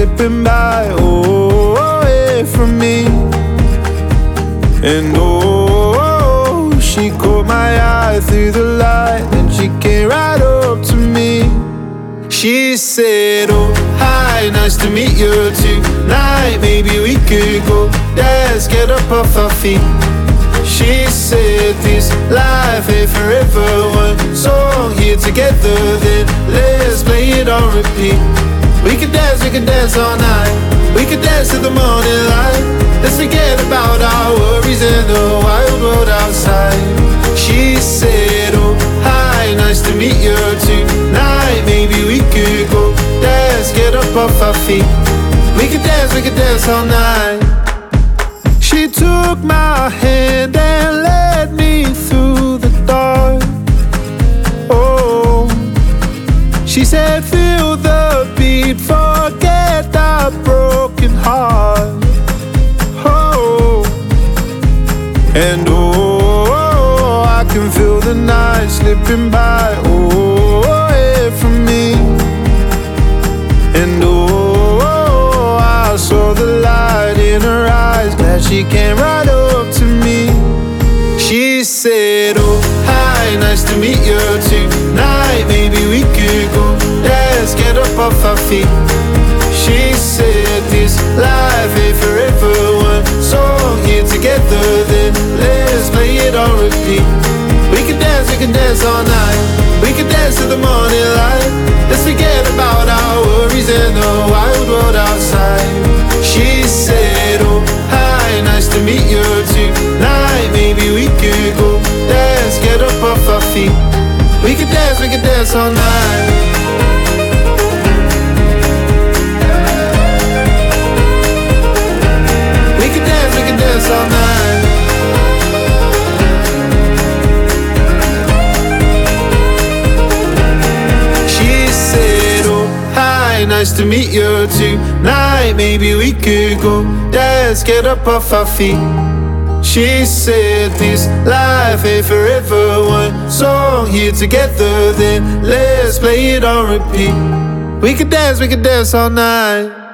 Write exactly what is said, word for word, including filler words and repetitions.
slipping by, oh, away from me. And oh, she caught my eye through the light, and she came right up to me. She said, oh, hi, nice to meet you tonight. Maybe we could go dance, get up off our feet. She said, this life ain't forever. One song here together, then let's play it on repeat. We could dance, we could dance all night. We could dance to the morning light. Let's forget about our worries in the wild world outside. She said, oh, hi, nice to meet you tonight. Maybe we could go dance, get up off our feet. We could dance, we could dance all night. She took my hand and led me through the dark. Oh, she said, feel the beat, forget that broken heart. Oh, and oh, I can feel the night slipping by, oh, away from me. And oh, I saw the light in her eyes, glad she came right up to me. She said, oh, hi, nice to meet you tonight. Maybe we could go dance, get up off our feet. She said, this life ain't forever. One song here together, then let's play it on repeat. We can dance, we can dance all night. We can dance to the morning light. Let's forget about our worries in the wild world outside. She said, oh, hi, nice to meet you tonight. Maybe we could go dance, get up off our feet. We could dance, we could dance all night. We could dance, we could dance all night. She said, oh, hi, nice to meet you tonight. Maybe we could go dance, get up off our feet. She said, this life ain't forever. One song here together, then let's play it on repeat. We could dance, we could dance all night.